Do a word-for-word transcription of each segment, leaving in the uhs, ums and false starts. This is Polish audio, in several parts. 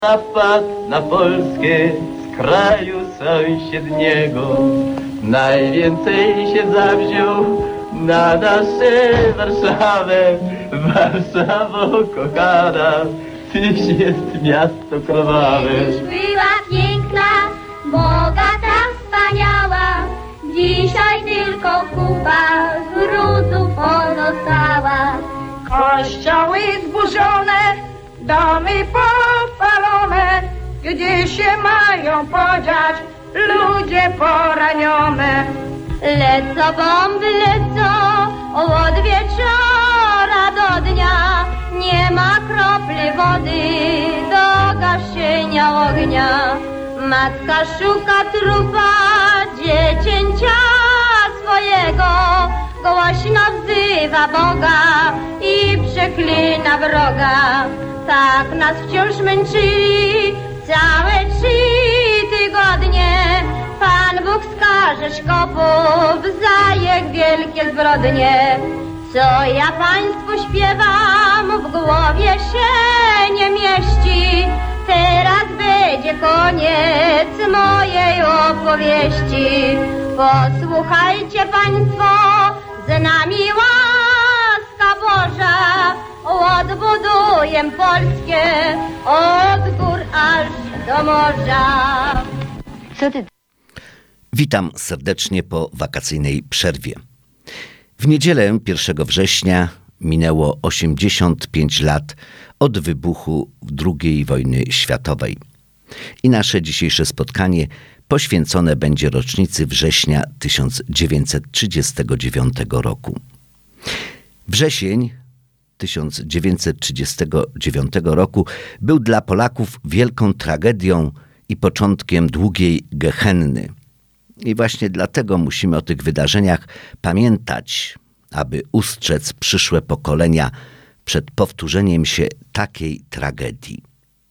Napad na Polskę z kraju sąsiedniego najwięcej się zawziął na nasze Warszawę. Warszawo kochana, tyś jest miasto krwawe. Tyś była piękna, bogata, wspaniała, dzisiaj tylko kupa gruzów pozostała. Kościoły zburzone, domy popalone, gdzie się mają podziać ludzie poranione. Lecą bomby, lecą od wieczora do dnia, nie ma kropli wody do gaszenia ognia. Matka szuka trupa dziecięcia swojego, głośno wzywa Boga i przeklina wroga. Tak nas wciąż męczyli całe trzy tygodnie. Pan Bóg skaże szkopów za ich wielkie zbrodnie. Co ja państwu śpiewam, w głowie się nie mieści. Teraz będzie koniec mojej opowieści. Posłuchajcie państwo, z nami łaska Boża. Odbuduję Polskę od gór aż do morza. Co ty? Witam serdecznie po wakacyjnej przerwie. W niedzielę pierwszego września minęło osiemdziesiąt pięć lat od wybuchu drugiej wojny światowej. I nasze dzisiejsze spotkanie poświęcone będzie rocznicy września tysiąc dziewięćset trzydziestego dziewiątego roku. Wrzesień tysiąc dziewięćset trzydziestego dziewiątego roku był dla Polaków wielką tragedią i początkiem długiej gehenny. I właśnie dlatego musimy o tych wydarzeniach pamiętać, aby ustrzec przyszłe pokolenia przed powtórzeniem się takiej tragedii.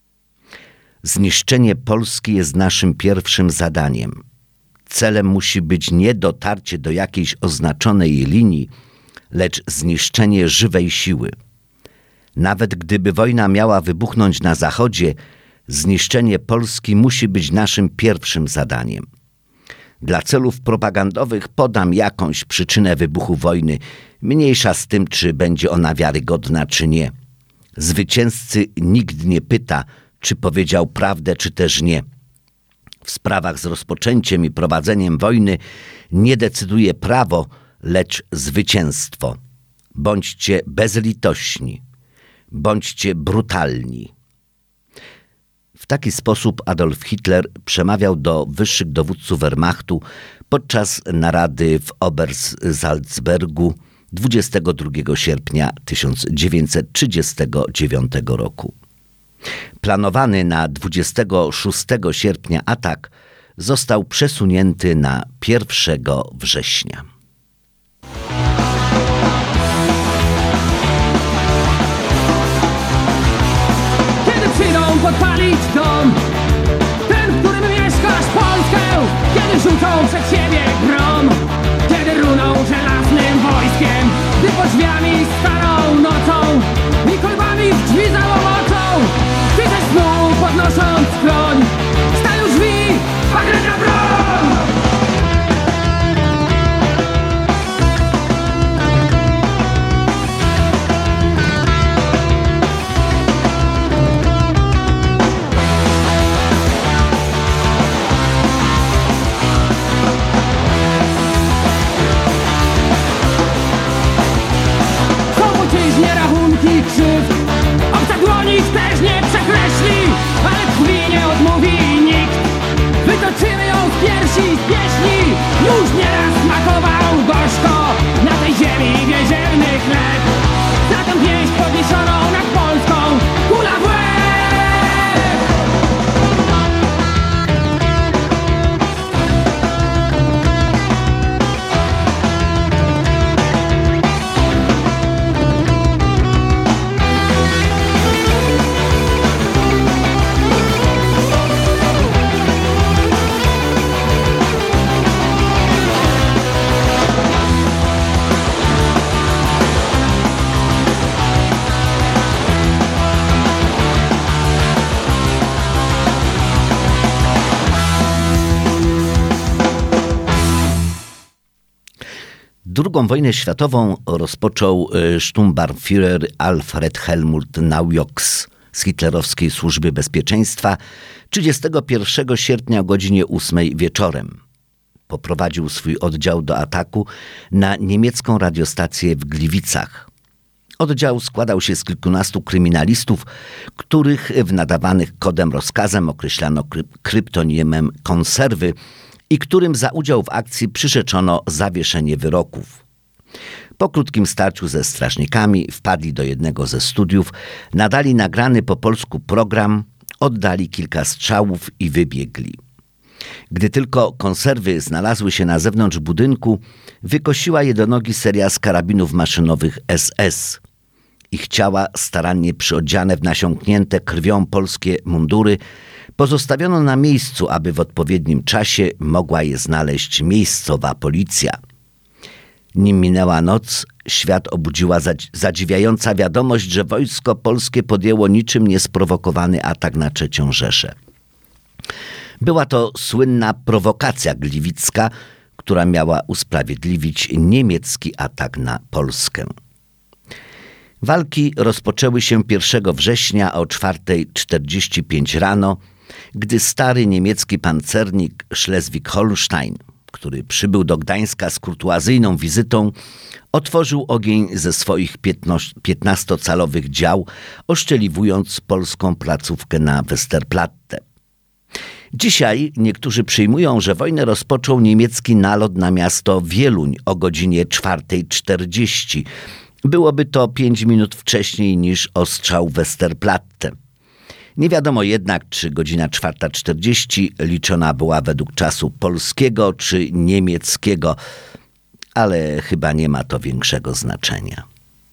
Zniszczenie Polski jest naszym pierwszym zadaniem. Celem musi być nie dotarcie do jakiejś oznaczonej linii, lecz zniszczenie żywej siły. Nawet gdyby wojna miała wybuchnąć na zachodzie, zniszczenie Polski musi być naszym pierwszym zadaniem. Dla celów propagandowych podam jakąś przyczynę wybuchu wojny, mniejsza z tym, czy będzie ona wiarygodna, czy nie. Zwycięzcy nikt nie pyta, czy powiedział prawdę, czy też nie. W sprawach z rozpoczęciem i prowadzeniem wojny nie decyduje prawo, lecz zwycięstwo. Bądźcie bezlitośni, bądźcie brutalni. W taki sposób Adolf Hitler przemawiał do wyższych dowódców Wehrmachtu podczas narady w Obersalzbergu dwudziestego drugiego sierpnia tysiąc dziewięćset trzydziestego dziewiątego roku. Planowany na dwudziestego szóstego sierpnia atak został przesunięty na pierwszego września. Przyjdą podpalić dom, ten, w którym mieszkasz, Polskę. Kiedy rzucą przed siebie grom, kiedy runą żelaznym wojskiem, gdy pod drzwiami starą nocą i kolbami w drzwi załomocą, ty ze snu podnosząc skroń, stają drzwi, bagrena broń. Rachunki Drugą wojnę światową rozpoczął Sturmbannführer Alfred Helmut Naujoks z hitlerowskiej służby bezpieczeństwa trzydziestego pierwszego sierpnia o godzinie ósmej wieczorem. Poprowadził swój oddział do ataku na niemiecką radiostację w Gliwicach. Oddział składał się z kilkunastu kryminalistów, których w nadawanych kodem rozkazem określano kry- kryptonimem konserwy i którym za udział w akcji przyrzeczono zawieszenie wyroków. Po krótkim starciu ze strażnikami wpadli do jednego ze studiów, nadali nagrany po polsku program, oddali kilka strzałów i wybiegli. Gdy tylko konserwy znalazły się na zewnątrz budynku, wykosiła je do nogi seria z karabinów maszynowych S S. Ich ciała, starannie przyodziane w nasiąknięte krwią polskie mundury, pozostawiono na miejscu, aby w odpowiednim czasie mogła je znaleźć miejscowa policja. Nim minęła noc, świat obudziła zadziwiająca wiadomość, że wojsko polskie podjęło niczym niesprowokowany atak na trzecią Rzeszę. Była to słynna prowokacja gliwicka, która miała usprawiedliwić niemiecki atak na Polskę. Walki rozpoczęły się pierwszego września o czwarta czterdzieści pięć rano, gdy stary niemiecki pancernik Schleswig-Holstein, który przybył do Gdańska z kurtuazyjną wizytą, otworzył ogień ze swoich piętnastocalowych dział, oszczeliwując polską placówkę na Westerplatte. Dzisiaj niektórzy przyjmują, że wojnę rozpoczął niemiecki nalot na miasto Wieluń o godzinie czwarta czterdzieści. Byłoby to pięć minut wcześniej niż ostrzał Westerplatte. Nie wiadomo jednak, czy godzina czwarta czterdzieści liczona była według czasu polskiego czy niemieckiego, ale chyba nie ma to większego znaczenia.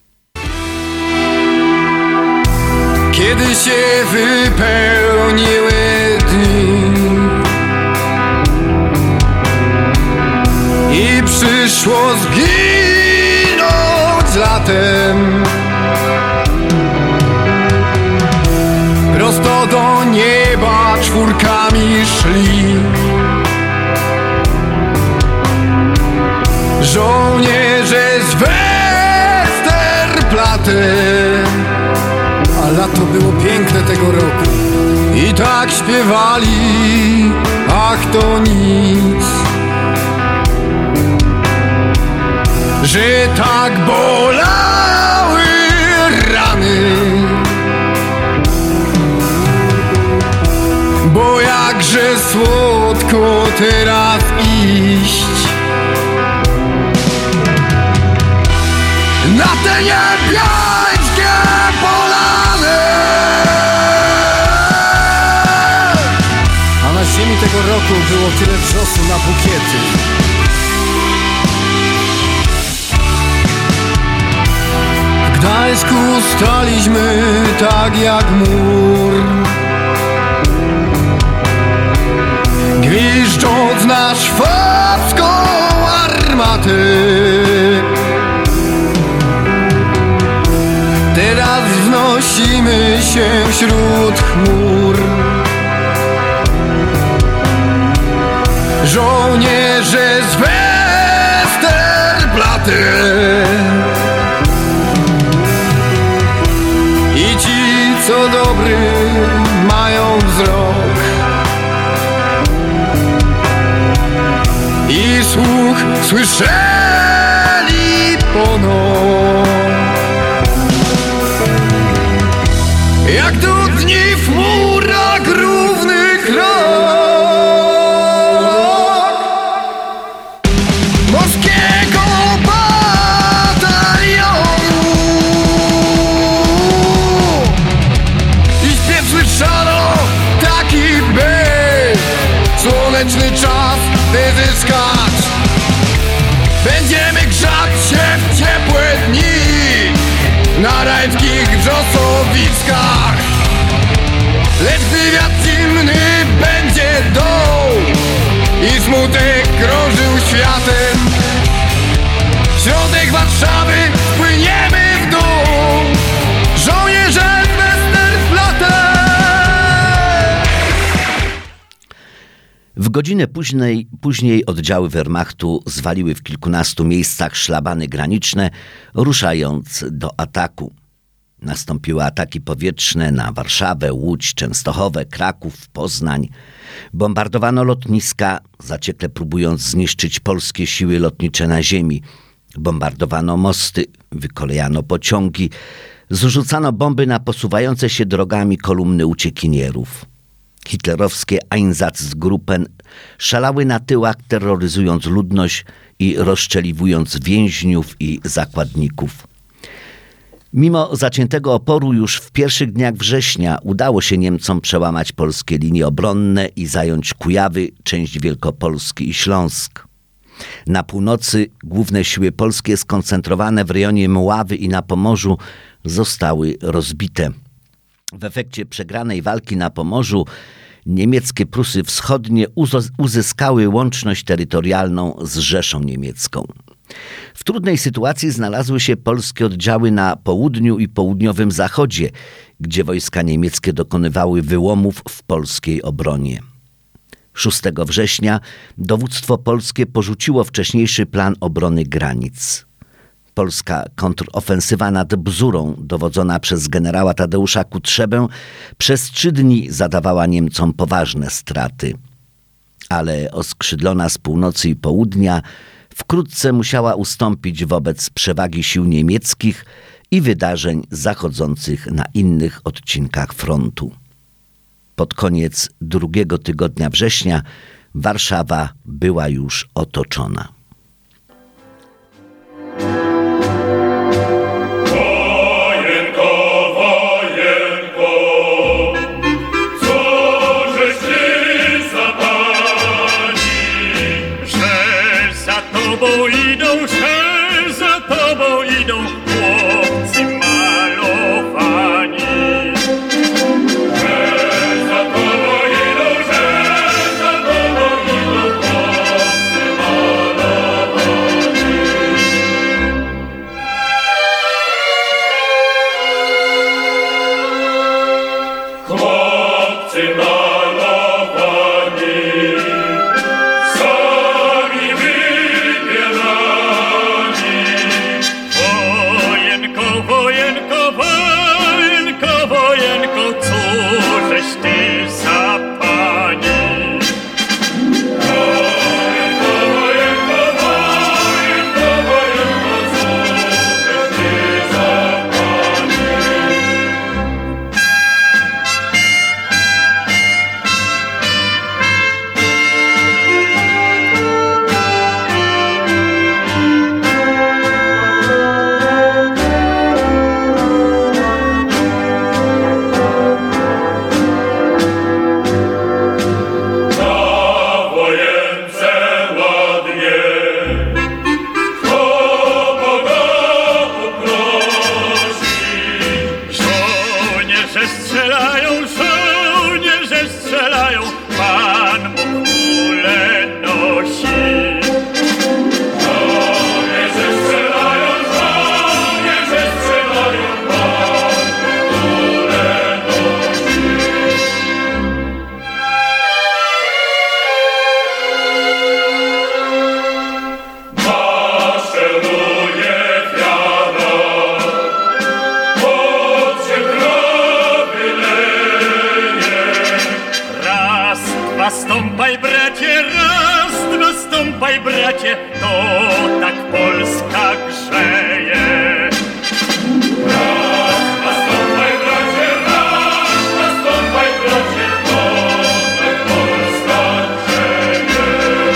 Kiedy się wypełniły dni i przyszło zginąć latem, prosto do nieba czwórkami szli żołnierze z Westerplatte. A lato było piękne tego roku i tak śpiewali, ach to nic, że tak bolały rany, bo jakże słodko teraz iść na te niebiańskie polany. A na ziemi tego roku było tyle wrzosu na bukiety. W Gdańsku staliśmy tak jak mur, gwiżdżąc na szwabską armatę. Teraz wznosimy się wśród chmur, żołnierze z Westerplatte. I ci, co dobry mają wzrok i słuch, słyszeli ponoć, jak do dni w murach równych rok morskiego batalionu. I śpiew słyszano taki, by słoneczny czas wyzyskać. Będziemy grzać się w ciepłe dni na rajskich wrzosowiskach. Lecz gdy wiatr zimny będzie dął i smutek krążył światem, w środek Warszawy płyniemy w dół, żołnierze z Westerplatte. W godzinę później, później oddziały Wehrmachtu zwaliły w kilkunastu miejscach szlabany graniczne, ruszając do ataku. Nastąpiły ataki powietrzne na Warszawę, Łódź, Częstochowę, Kraków, Poznań. Bombardowano lotniska, zaciekle próbując zniszczyć polskie siły lotnicze na ziemi. Bombardowano mosty, wykolejano pociągi, zrzucano bomby na posuwające się drogami kolumny uciekinierów. Hitlerowskie Einsatzgruppen szalały na tyłach, terroryzując ludność i rozszczeliwując więźniów i zakładników. Mimo zaciętego oporu już w pierwszych dniach września udało się Niemcom przełamać polskie linie obronne i zająć Kujawy, część Wielkopolski i Śląsk. Na północy główne siły polskie skoncentrowane w rejonie Mławy i na Pomorzu zostały rozbite. W efekcie przegranej walki na Pomorzu niemieckie Prusy Wschodnie uzyskały łączność terytorialną z Rzeszą Niemiecką. W trudnej sytuacji znalazły się polskie oddziały na południu i południowym zachodzie, gdzie wojska niemieckie dokonywały wyłomów w polskiej obronie. szóstego września dowództwo polskie porzuciło wcześniejszy plan obrony granic. Polska kontrofensywa nad Bzurą, dowodzona przez generała Tadeusza Kutrzebę, przez trzy dni zadawała Niemcom poważne straty. Ale oskrzydlona z północy i południa wkrótce musiała ustąpić wobec przewagi sił niemieckich i wydarzeń zachodzących na innych odcinkach frontu. Pod koniec drugiego tygodnia września Warszawa była już otoczona. Tobą idą, że za tobą idą chłopcy malowani. Że za tobą idą, że za tobą idą chłopcy malowani. Chłopcy malowani. Wojenko, wojenko, wojenko, cóżeś ty za pani? Wojenko, wojenko, wojenko, wojenko, cóżeś ty za pani? Strzelają, żołnierze strzelają, Pan Bóg kulę nosi. Żołnierze strzelają, żołnierze strzelają, Pan Bóg kulę nosi. Maszeruje wiara, stąpaj bracie, raz, dwa stąpaj bracie, to tak Polska grzeje. Raz, dwa stąpaj bracie, raz, dwa stąpaj bracie, to tak Polska grzeje.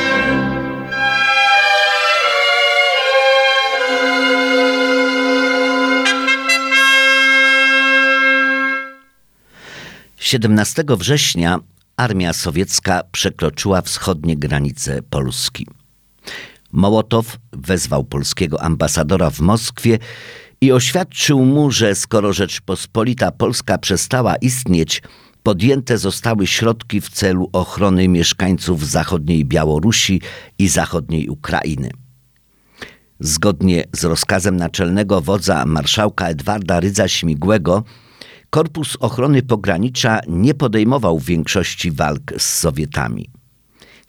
siedemnastego września armia sowiecka przekroczyła wschodnie granice Polski. Mołotow wezwał polskiego ambasadora w Moskwie i oświadczył mu, że skoro Rzeczpospolita Polska przestała istnieć, podjęte zostały środki w celu ochrony mieszkańców zachodniej Białorusi i zachodniej Ukrainy. Zgodnie z rozkazem naczelnego wodza marszałka Edwarda Rydza-Śmigłego, Korpus Ochrony Pogranicza nie podejmował większości walk z Sowietami.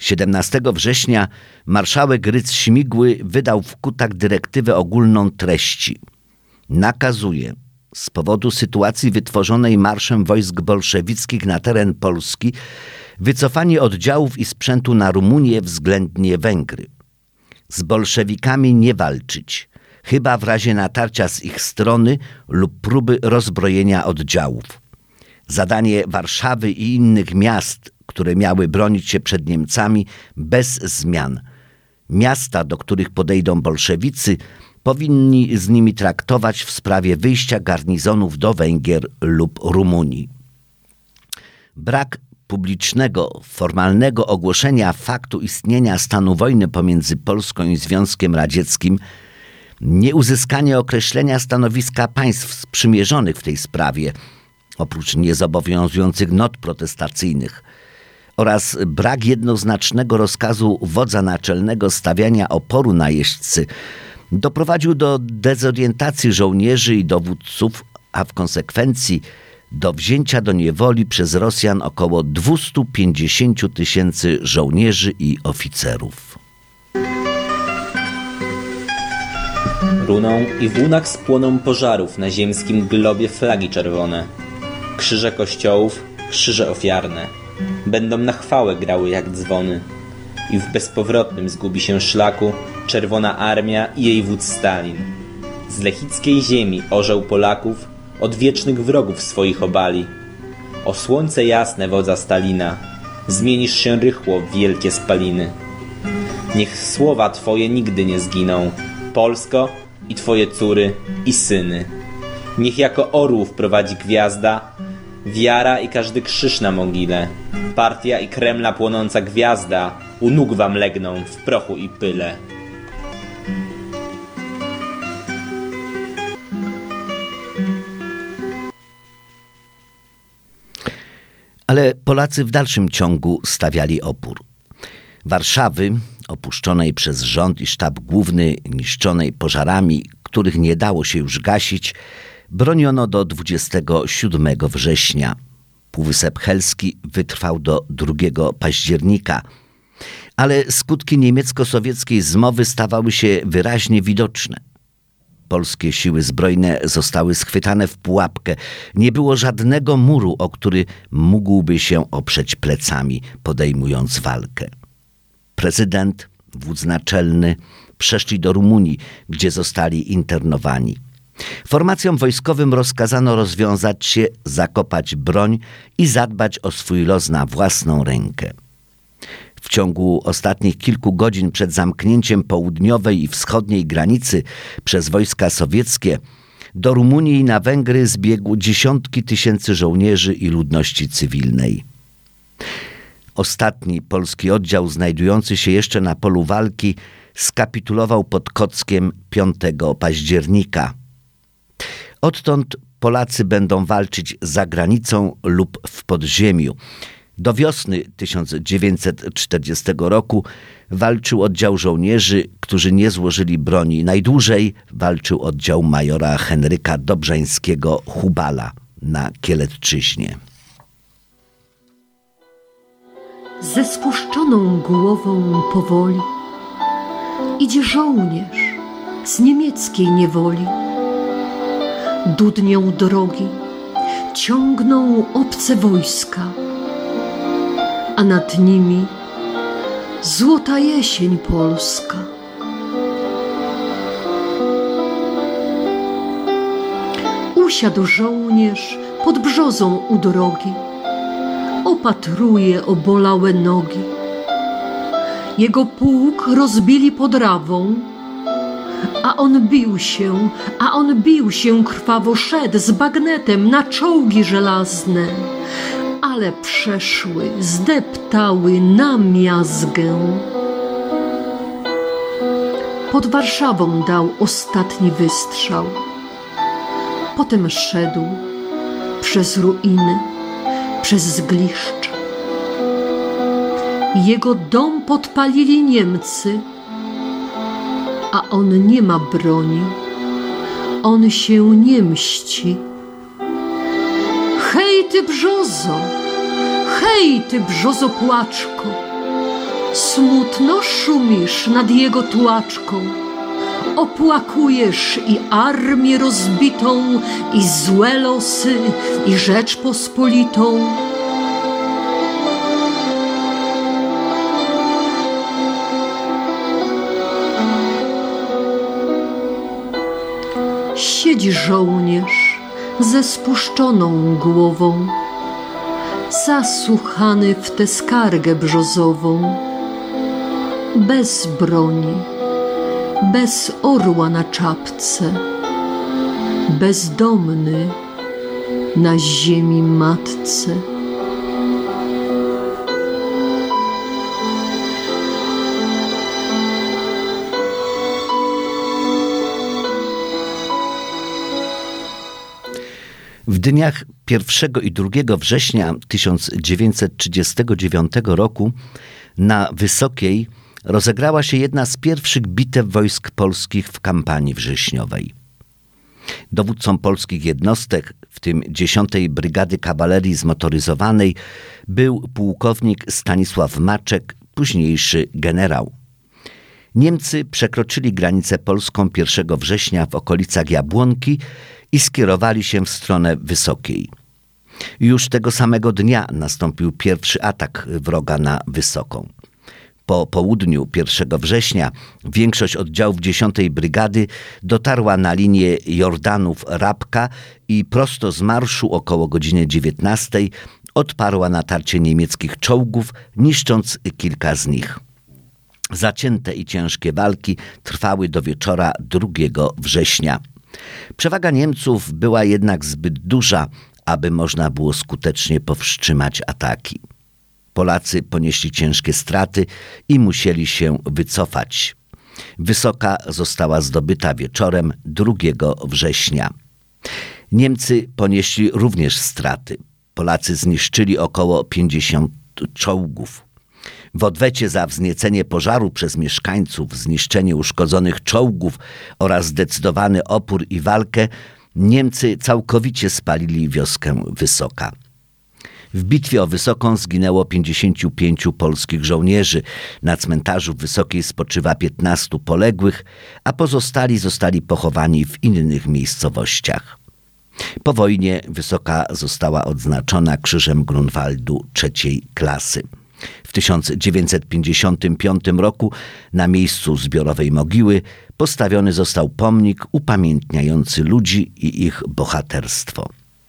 siedemnastego września marszałek Rydz Śmigły wydał w Kutach dyrektywę ogólną treści. Nakazuje z powodu sytuacji wytworzonej marszem wojsk bolszewickich na teren Polski wycofanie oddziałów i sprzętu na Rumunię względnie Węgry. Z bolszewikami nie walczyć, chyba w razie natarcia z ich strony lub próby rozbrojenia oddziałów. Zadanie Warszawy i innych miast, które miały bronić się przed Niemcami, bez zmian. Miasta, do których podejdą bolszewicy, powinni z nimi traktować w sprawie wyjścia garnizonów do Węgier lub Rumunii. Brak publicznego, formalnego ogłoszenia faktu istnienia stanu wojny pomiędzy Polską i Związkiem Radzieckim, nieuzyskanie określenia stanowiska państw sprzymierzonych w tej sprawie, oprócz niezobowiązujących not protestacyjnych, oraz brak jednoznacznego rozkazu wodza naczelnego stawiania oporu najeźdźcy doprowadził do dezorientacji żołnierzy i dowódców, a w konsekwencji do wzięcia do niewoli przez Rosjan około dwieście pięćdziesiąt tysięcy żołnierzy i oficerów. Runą i w łunach spłoną pożarów na ziemskim globie flagi czerwone. Krzyże kościołów, krzyże ofiarne, będą na chwałę grały jak dzwony. I w bezpowrotnym zgubi się szlaku Czerwona Armia i jej wódz Stalin. Z lechickiej ziemi orzeł Polaków od wiecznych wrogów swoich obali. O słońce jasne wodza Stalina, zmienisz się rychło w wielkie spaliny. Niech słowa Twoje nigdy nie zginą, Polsko i Twoje córy i syny. Niech jako orłów prowadzi gwiazda, wiara i każdy krzyż na mogile. Partia i Kremla płonąca gwiazda u nóg wam legną w prochu i pyle. Ale Polacy w dalszym ciągu stawiali opór. Warszawy, opuszczonej przez rząd i sztab główny, niszczonej pożarami, których nie dało się już gasić, broniono do dwudziestego siódmego września. Półwysep Helski wytrwał do drugiego października, ale skutki niemiecko-sowieckiej zmowy stawały się wyraźnie widoczne. Polskie siły zbrojne zostały schwytane w pułapkę. Nie było żadnego muru, o który mógłby się oprzeć plecami, podejmując walkę. Prezydent, wódz naczelny przeszli do Rumunii, gdzie zostali internowani. Formacjom wojskowym rozkazano rozwiązać się, zakopać broń i zadbać o swój los na własną rękę. W ciągu ostatnich kilku godzin przed zamknięciem południowej i wschodniej granicy przez wojska sowieckie do Rumunii i na Węgry zbiegło dziesiątki tysięcy żołnierzy i ludności cywilnej. Ostatni polski oddział znajdujący się jeszcze na polu walki skapitulował pod Kockiem piątego października. Odtąd Polacy będą walczyć za granicą lub w podziemiu. Do wiosny tysiąc dziewięćset czterdziestego roku walczył oddział żołnierzy, którzy nie złożyli broni. Najdłużej walczył oddział majora Henryka Dobrzańskiego Hubala na Kieletczyźnie. Ze spuszczoną głową powoli idzie żołnierz z niemieckiej niewoli. Dudnią drogi, ciągną obce wojska, a nad nimi złota jesień polska. Usiadł żołnierz pod brzozą u drogi, opatruje obolałe nogi. Jego pułk rozbili pod Rawą, a on bił się, a on bił się krwawo, szedł z bagnetem na czołgi żelazne, ale przeszły, zdeptały na miazgę. Pod Warszawą dał ostatni wystrzał. Potem szedł przez ruiny, przez zgliszcza. Jego dom podpalili Niemcy, a on nie ma broni, on się nie mści. Hej ty brzozo, hej ty brzozo płaczko, Smutno szumisz nad jego tułaczką, opłakujesz i armię rozbitą, i złe losy, i Rzeczpospolitą. Siedzi żołnierz ze spuszczoną głową, zasłuchany w tę skargę brzozową, bez broni, bez orła na czapce, bezdomny na ziemi matce. W dniach pierwszego i drugiego września tysiąc dziewięćset trzydziestego dziewiątego roku na Wysokiej rozegrała się jedna z pierwszych bitew wojsk polskich w kampanii wrześniowej. Dowódcą polskich jednostek, w tym dziesiątej Brygady Kawalerii Zmotoryzowanej, był pułkownik Stanisław Maczek, późniejszy generał. Niemcy przekroczyli granicę polską pierwszego września w okolicach Jabłonki i skierowali się w stronę Wysokiej. Już tego samego dnia nastąpił pierwszy atak wroga na Wysoką. Po południu pierwszego września większość oddziałów dziesiątej Brygady dotarła na linię Jordanów-Rabka i prosto z marszu około godziny dziewiętnastej odparła natarcie niemieckich czołgów, niszcząc kilka z nich. Zacięte i ciężkie walki trwały do wieczora drugiego września. Przewaga Niemców była jednak zbyt duża, aby można było skutecznie powstrzymać ataki. Polacy ponieśli ciężkie straty i musieli się wycofać. Wysoka została zdobyta wieczorem drugiego września. Niemcy ponieśli również straty. Polacy zniszczyli około pięćdziesiąt czołgów. W odwecie za wzniecenie pożaru przez mieszkańców, zniszczenie uszkodzonych czołgów oraz zdecydowany opór i walkę, Niemcy całkowicie spalili wioskę Wysoka. W bitwie o Wysoką zginęło pięćdziesięciu pięciu polskich żołnierzy. Na cmentarzu Wysokiej spoczywa piętnastu poległych, a pozostali zostali pochowani w innych miejscowościach. Po wojnie Wysoka została odznaczona Krzyżem Grunwaldu trzeciej klasy. W tysiąc dziewięćset pięćdziesiątym piątym roku na miejscu zbiorowej mogiły postawiony został pomnik upamiętniający ludzi i ich bohaterstwo.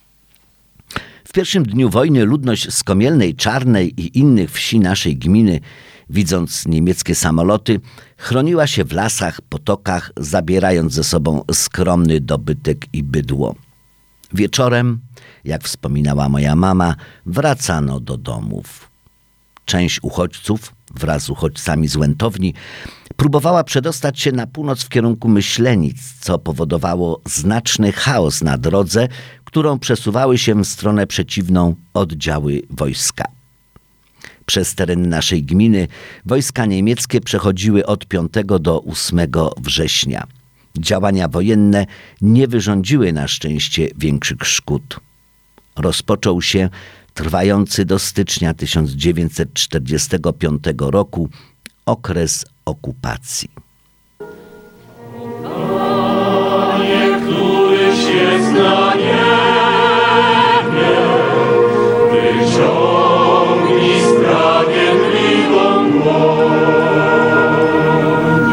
W pierwszym dniu wojny ludność z Komielnej Czarnej i innych wsi naszej gminy, widząc niemieckie samoloty, chroniła się w lasach, potokach, zabierając ze sobą skromny dobytek i bydło. Wieczorem, jak wspominała moja mama, wracano do domów. Część uchodźców, wraz z uchodźcami z Łętowni, próbowała przedostać się na północ w kierunku Myślenic, co powodowało znaczny chaos na drodze, którą przesuwały się w stronę przeciwną oddziały wojska. Przez teren naszej gminy wojska niemieckie przechodziły od piątego do ósmego września. Działania wojenne nie wyrządziły na szczęście większych szkód. Rozpoczął się trwający do stycznia tysiąc dziewięćset czterdziestego piątego roku okres okupacji. Panie, któryś jest na niebie, wyciągnij sprawiedliwą dłoń.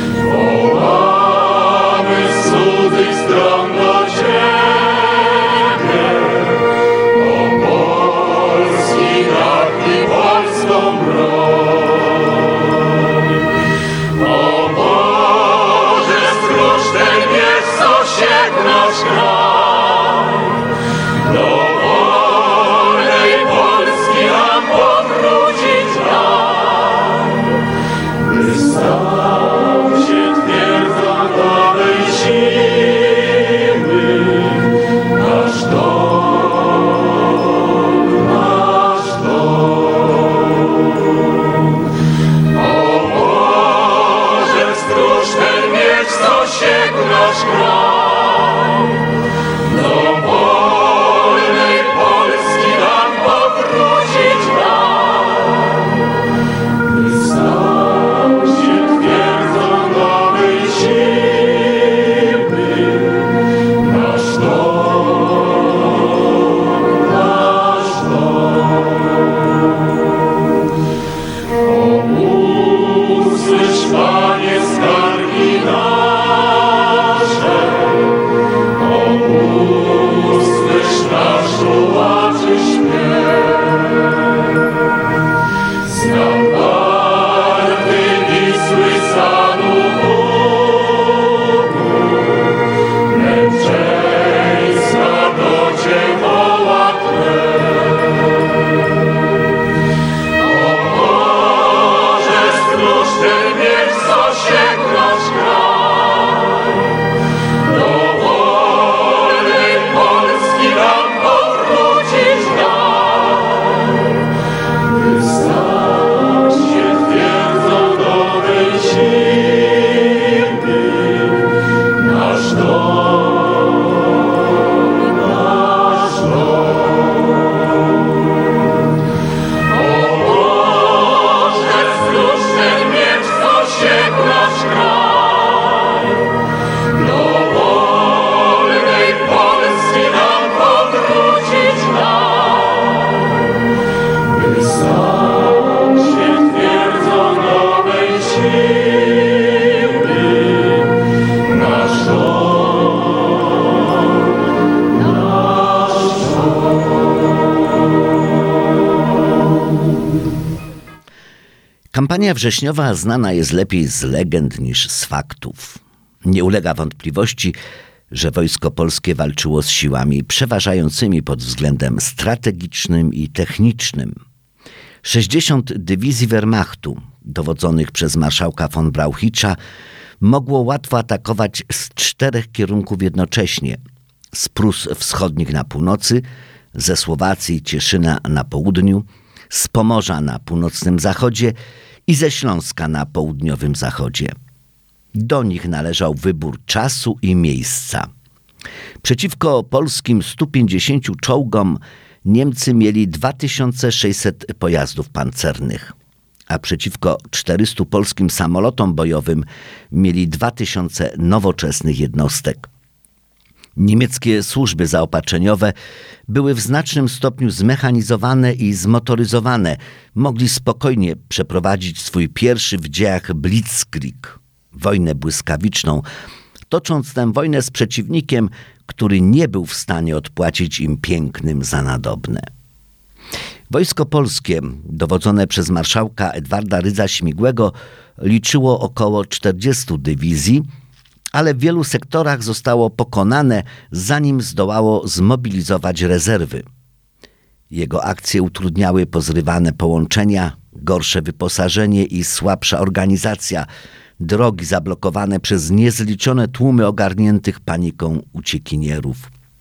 Wołamy z cudzych stron do Ciebie, o polski dach i polską broń. O Boże, stróż ten wiesz, co się nasz kraj do wolnej Polski Kampania wrześniowa znana jest lepiej z legend niż z faktów. Nie ulega wątpliwości, że Wojsko Polskie walczyło z siłami przeważającymi pod względem strategicznym i technicznym. sześćdziesiąt dywizji Wehrmachtu, dowodzonych przez marszałka von Brauchitcha, mogło łatwo atakować z czterech kierunków jednocześnie. Z Prus Wschodnich na północy, ze Słowacji i Cieszyna na południu, z Pomorza na północnym zachodzie i ze Śląska na południowym zachodzie. Do nich należał wybór czasu i miejsca. Przeciwko polskim stu pięćdziesięciu czołgom Niemcy mieli dwa tysiące sześćset pojazdów pancernych, a przeciwko czterystu polskim samolotom bojowym mieli dwa tysiące nowoczesnych jednostek. Niemieckie służby zaopatrzeniowe były w znacznym stopniu zmechanizowane i zmotoryzowane. Mogli spokojnie przeprowadzić swój pierwszy w dziejach blitzkrieg, wojnę błyskawiczną, tocząc tę wojnę z przeciwnikiem, który nie był w stanie odpłacić im pięknym za nadobne. Wojsko polskie, dowodzone przez marszałka Edwarda Rydza-Śmigłego, liczyło około czterdziestu dywizji, ale w wielu sektorach zostało pokonane, zanim zdołało zmobilizować rezerwy. Jego akcje utrudniały pozrywane połączenia, gorsze wyposażenie i słabsza organizacja, drogi zablokowane przez niezliczone tłumy ogarniętych paniką uciekinierów.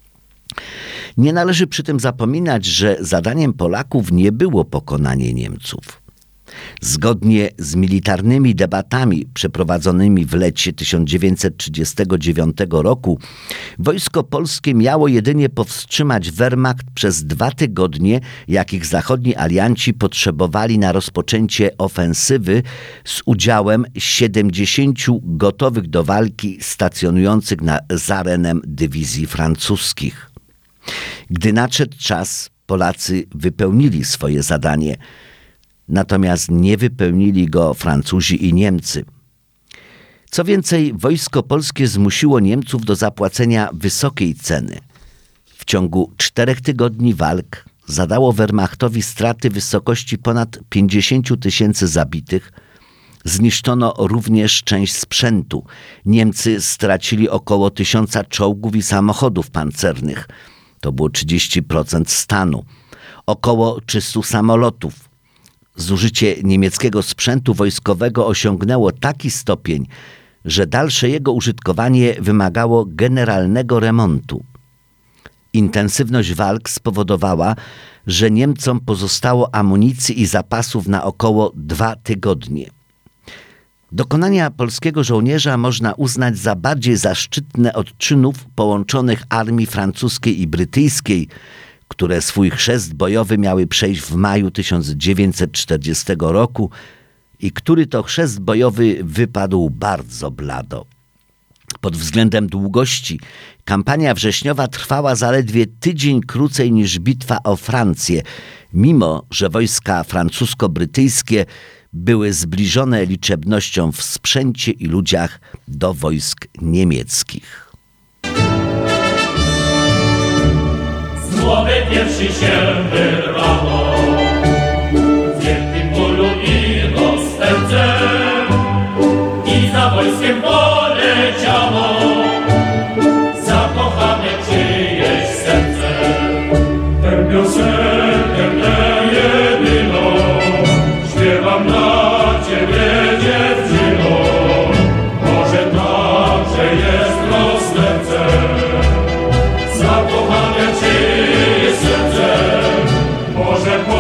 Nie należy przy tym zapominać, że zadaniem Polaków nie było pokonanie Niemców. Zgodnie z militarnymi debatami przeprowadzonymi w lecie tysiąc dziewięćset trzydziestego dziewiątego roku, Wojsko Polskie miało jedynie powstrzymać Wehrmacht przez dwa tygodnie, jakich zachodni alianci potrzebowali na rozpoczęcie ofensywy z udziałem siedemdziesięciu gotowych do walki stacjonujących na Zarenem dywizji francuskich. Gdy nadszedł czas, Polacy wypełnili swoje zadanie. Natomiast nie wypełnili go Francuzi i Niemcy. Co więcej, Wojsko Polskie zmusiło Niemców do zapłacenia wysokiej ceny. W ciągu czterech tygodni walk zadało Wehrmachtowi straty w wysokości ponad pięćdziesięciu tysięcy zabitych. Zniszczono również część sprzętu. Niemcy stracili około tysiąca czołgów i samochodów pancernych. To było trzydzieści procent stanu. Około trzystu samolotów. Zużycie niemieckiego sprzętu wojskowego osiągnęło taki stopień, że dalsze jego użytkowanie wymagało generalnego remontu. Intensywność walk spowodowała, że Niemcom pozostało amunicji i zapasów na około dwa tygodnie. Dokonania polskiego żołnierza można uznać za bardziej zaszczytne od czynów połączonych armii francuskiej i brytyjskiej, które swój chrzest bojowy miały przejść w maju tysiąc dziewięćset czterdziestego roku i który to chrzest bojowy wypadł bardzo blado. Pod względem długości kampania wrześniowa trwała zaledwie tydzień krócej niż bitwa o Francję, mimo że wojska francusko-brytyjskie były zbliżone liczebnością w sprzęcie i ludziach do wojsk niemieckich. Słowy pierwszy się wyrwało w wielkim bólu i rozterce i za wojskiem poleciało zakochane czyjeś serce. Tę piosenkę, tę jedyną śpiewam na ciebie, dziewczyno, może także jest rozterce. Zakochane czyjeś serce, może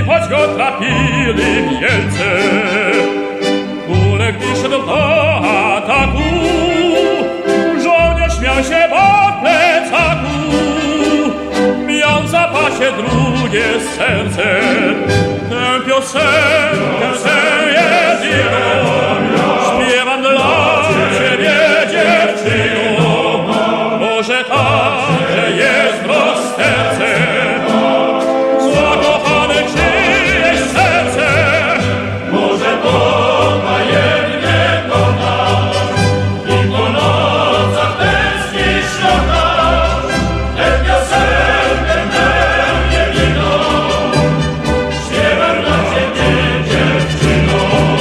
choć go trafili wielce, uległ i szedł do ataku. Żołnierz miał się po plecaku, miał w zapasie drugie serce. Tę piosenkę tę jest jego, śpiewam dla ciebie, dziewczyno. Może także jest w rozterce zakochane czyjeś serce. Może potajemnie kochasz i po nocach tęsknisz szukasz. Tę piosenkę tę jedyną śpiewam dla ciebie, dziewczyno.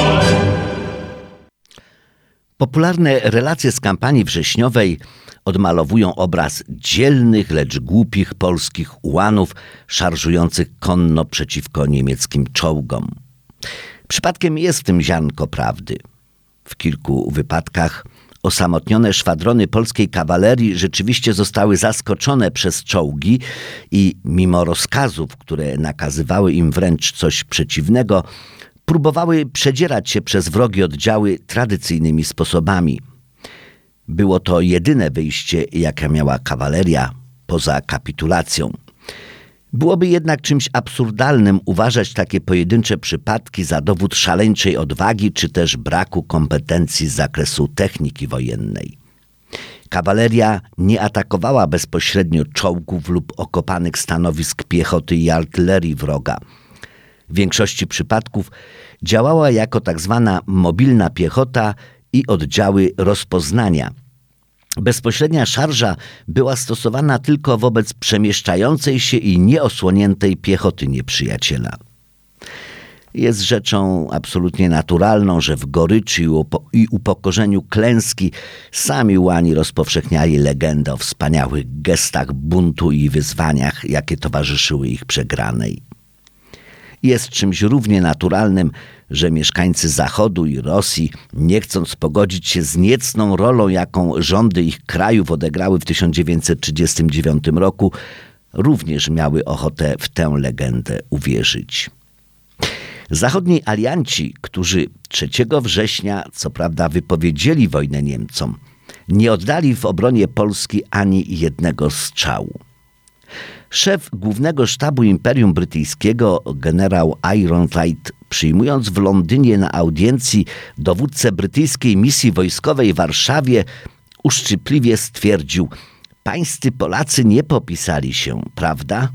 Popularne relacje z kampanii wrześniowej odmalowują obraz dzielnych, lecz głupich polskich ułanów szarżujących konno przeciwko niemieckim czołgom. Przypadkiem jest w tym ziarnko prawdy. W kilku wypadkach osamotnione szwadrony polskiej kawalerii rzeczywiście zostały zaskoczone przez czołgi i mimo rozkazów, które nakazywały im wręcz coś przeciwnego, próbowały przedzierać się przez wrogie oddziały tradycyjnymi sposobami. Było to jedyne wyjście, jakie miała kawaleria poza kapitulacją. Byłoby jednak czymś absurdalnym uważać takie pojedyncze przypadki za dowód szaleńczej odwagi czy też braku kompetencji z zakresu techniki wojennej. Kawaleria nie atakowała bezpośrednio czołgów lub okopanych stanowisk piechoty i artylerii wroga. W większości przypadków działała jako tak zwana mobilna piechota i oddziały rozpoznania. Bezpośrednia szarża była stosowana tylko wobec przemieszczającej się i nieosłoniętej piechoty nieprzyjaciela. Jest rzeczą absolutnie naturalną, że w goryczy i upokorzeniu klęski sami ułani rozpowszechniali legendę o wspaniałych gestach buntu i wyzwaniach, jakie towarzyszyły ich przegranej. Jest czymś równie naturalnym, że mieszkańcy Zachodu i Rosji, nie chcąc pogodzić się z niecną rolą, jaką rządy ich krajów odegrały w tysiąc dziewięćset trzydziestym dziewiątym roku, również miały ochotę w tę legendę uwierzyć. Zachodni alianci, którzy trzeciego września co prawda wypowiedzieli wojnę Niemcom, nie oddali w obronie Polski ani jednego strzału. Szef Głównego Sztabu Imperium Brytyjskiego, generał Ironside, przyjmując w Londynie na audiencji dowódcę brytyjskiej misji wojskowej w Warszawie, uszczypliwie stwierdził: pańscy Polacy nie popisali się, prawda?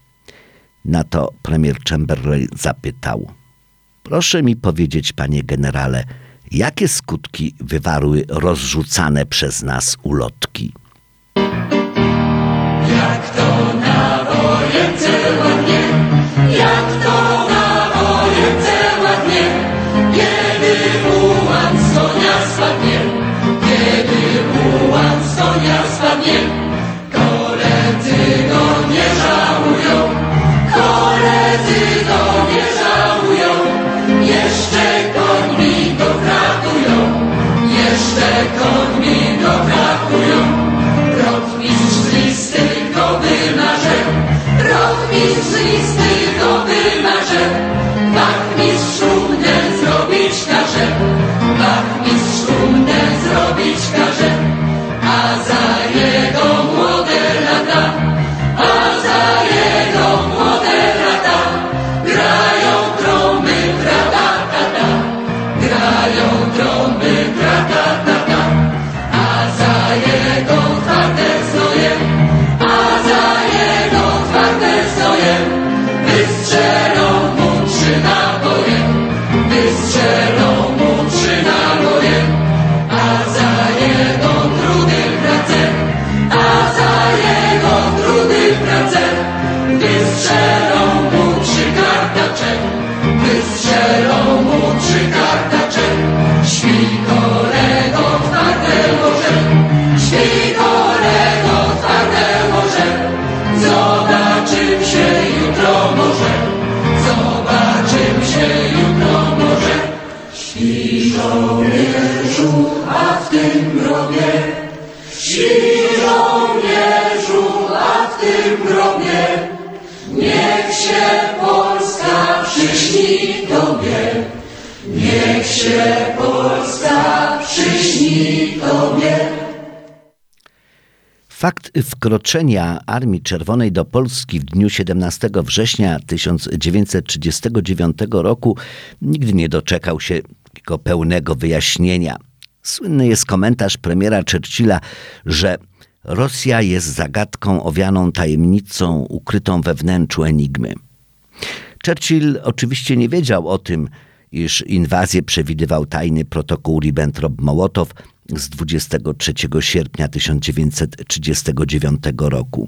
Na to premier Chamberlain zapytał: proszę mi powiedzieć, panie generale, jakie skutki wywarły rozrzucane przez nas ulotki? Jak to na wojence ładnie, jak to na wojence ładnie, kiedy ułan z konia spadnie, kiedy ułan z konia spadnie. Koledzy go nie żałują, koledzy go nie żałują, jeszcze końmi go ratują, jeszcze końmi go ratują. Rotmistrz listy go wymarze, rotmistrz listy go wymarze, wachmistrz trumnę zrobić każe, wachmistrz trumnę zrobić każe, a za jego młode lata, a za jego młode lata, grają trąby tra-ta-ta-ta, grają trąby tra-ta-ta-ta, a za jego twarde znoje, a za jego twarde znoje, wystrzelą mu trzy naboje, wystrzelą mu trzy naboje, a za jego trudy pracę, a za jego trudy pracę, wystrzelą mu trzy kartacze, wystrzelą mu trzy kartacze. Śpi kolego twarde łoże, śpi kolego twarde łoże, zobaczymy się jutro może, zobaczymy się jutro może. Śpi żołnierzu, a w tym grobie, śpi żołnierzu, a w tym grobie, nie się Polska przyśni Tobie. Fakt wkroczenia Armii Czerwonej do Polski w dniu siedemnastego września tysiąc dziewięćset trzydziestego dziewiątego roku nigdy nie doczekał się takiego pełnego wyjaśnienia. Słynny jest komentarz premiera Churchilla, że Rosja jest zagadką owianą tajemnicą ukrytą we wnętrzu enigmy. Churchill oczywiście nie wiedział o tym, iż inwazję przewidywał tajny protokół Ribbentrop-Mołotow z dwudziestego trzeciego sierpnia tysiąc dziewięćset trzydziestego dziewiątego roku.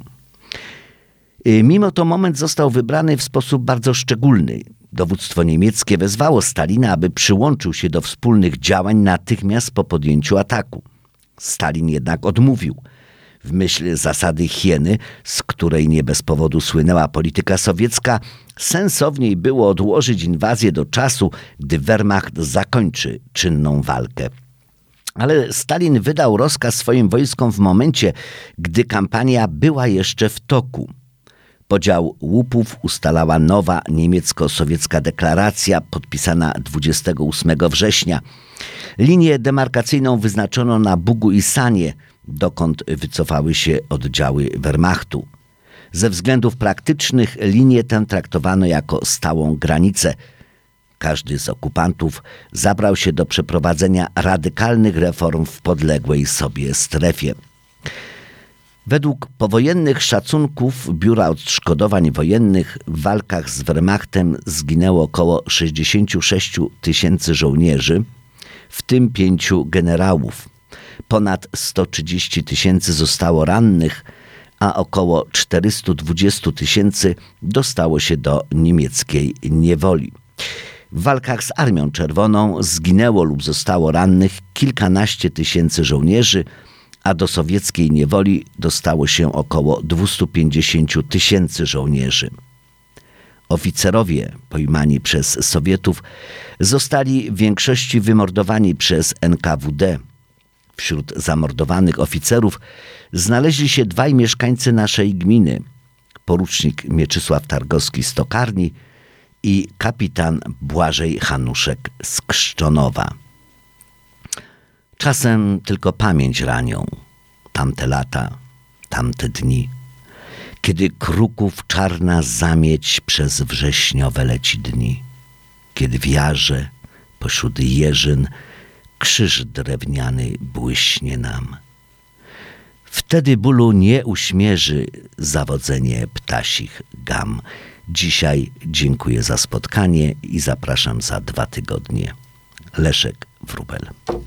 Mimo to moment został wybrany w sposób bardzo szczególny. Dowództwo niemieckie wezwało Stalina, aby przyłączył się do wspólnych działań natychmiast po podjęciu ataku. Stalin jednak odmówił. W myśl zasady hieny, z której nie bez powodu słynęła polityka sowiecka, sensowniej było odłożyć inwazję do czasu, gdy Wehrmacht zakończy czynną walkę. Ale Stalin wydał rozkaz swoim wojskom w momencie, gdy kampania była jeszcze w toku. Podział łupów ustalała nowa niemiecko-sowiecka deklaracja podpisana dwudziestego ósmego września. Linię demarkacyjną wyznaczono na Bugu i Sanie, dokąd wycofały się oddziały Wehrmachtu. Ze względów praktycznych linię tę traktowano jako stałą granicę. Każdy z okupantów zabrał się do przeprowadzenia radykalnych reform w podległej sobie strefie. Według powojennych szacunków Biura Odszkodowań Wojennych w walkach z Wehrmachtem zginęło około sześćdziesiąt sześć tysięcy żołnierzy, w tym pięciu generałów. Ponad sto trzydzieści tysięcy zostało rannych, a około czterysta dwadzieścia tysięcy dostało się do niemieckiej niewoli. W walkach z Armią Czerwoną zginęło lub zostało rannych kilkanaście tysięcy żołnierzy, a do sowieckiej niewoli dostało się około dwieście pięćdziesiąt tysięcy żołnierzy. Oficerowie pojmani przez Sowietów zostali w większości wymordowani przez N K W D. Wśród zamordowanych oficerów znaleźli się dwaj mieszkańcy naszej gminy, porucznik Mieczysław Targowski z Tokarni i kapitan Błażej Hanuszek z Krzczonowa. Czasem tylko pamięć ranią tamte lata, tamte dni, kiedy kruków czarna zamieć przez wrześniowe leci dni, kiedy w jarze pośród jeżyn krzyż drewniany błyśnie nam. Wtedy bólu nie uśmierzy zawodzenie ptasich gam. Dzisiaj dziękuję za spotkanie i zapraszam za dwa tygodnie. Leszek Wróbel.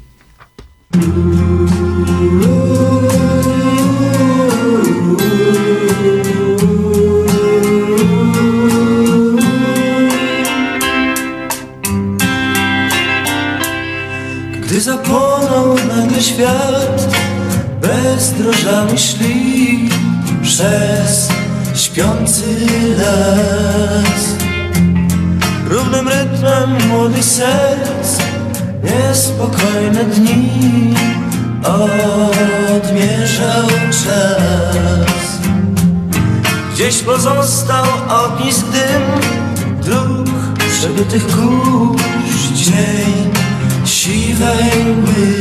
Gdy zapłonął nagle świat, bezdrożami szli przez śpiący las. Równym rytmem młodych serc niespokojne dni odmierzał czas. Gdzieś pozostał ognisk dym dróg przebytych kurz, dzień siwej mgły.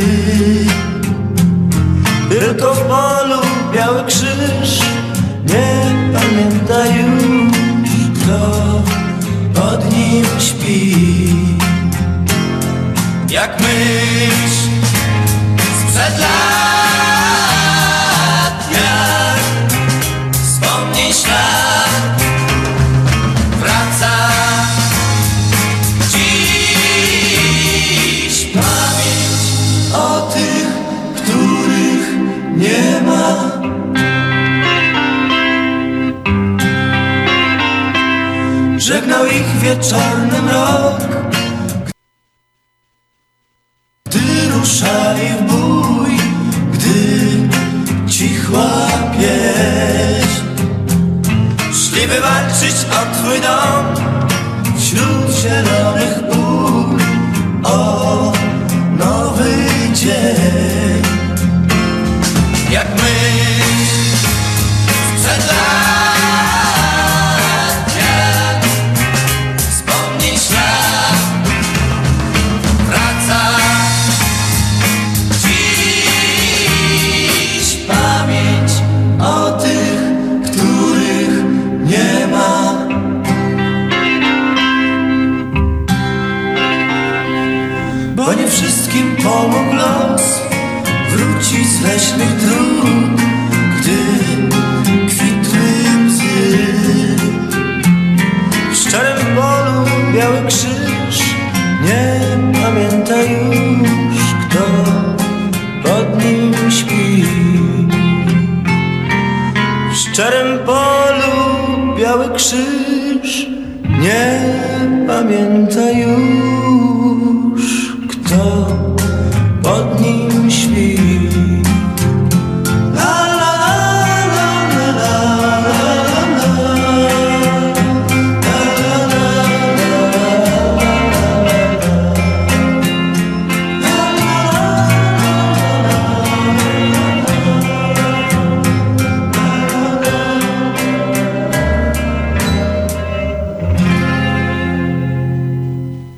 Tylko w polu biały krzyż nie pamięta już, kto pod nim śpi. Jak myśl sprzed lat, jak wspomnień ślad wraca dziś pamięć o tych, których nie ma. Żegnał ich wieczorny mrok, gdy ruszali w bój, gdy cichła pieśń. Szli wywalczyć o twój dom wśród zielonych pól, o nowy dzień. Jak myśl sprzed lat, jak wspomnień ślad wraca wszystkim pomógł los wrócić z leśnych dróg, gdy kwitły łzy. W szczerym bolu biały krzyż nie pamięta już, kto pod nim śpi. W szczerym polu biały krzyż nie pamięta już, kto